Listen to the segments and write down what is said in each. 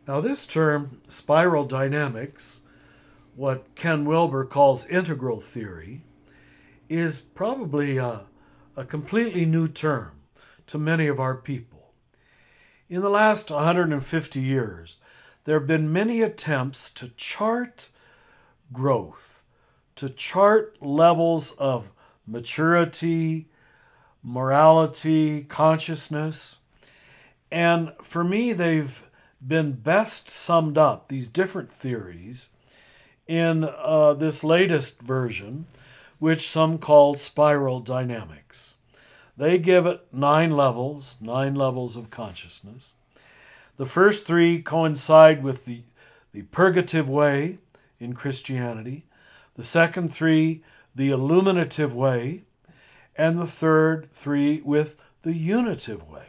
Now, this term, spiral dynamics, what Ken Wilber calls integral theory, is probably a completely new term to many of our people. In the last 150 years, there have been many attempts to chart growth, to chart levels of maturity, morality, consciousness. And for me, they've been best summed up, these different theories, in this latest version, which some call spiral dynamics. They give it nine levels of consciousness. The first three coincide with the purgative way in Christianity, the second three, the illuminative way, and the third three with the unitive way.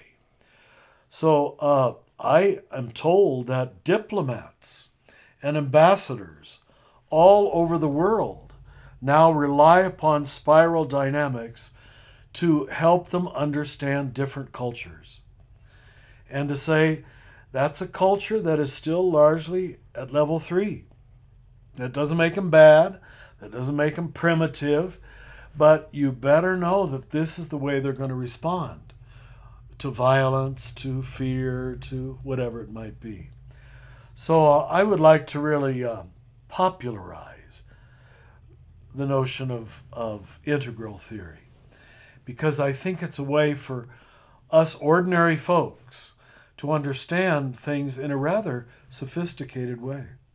So I am told that diplomats and ambassadors all over the world now rely upon spiral dynamics to help them understand different cultures. And to say that's a culture that is still largely at level three. That doesn't make them bad, that doesn't make them primitive, but you better know that this is the way they're going to respond to violence, to fear, to whatever it might be. So I would like to really popularize the notion of integral theory because I think it's a way for us ordinary folks to understand things in a rather sophisticated way.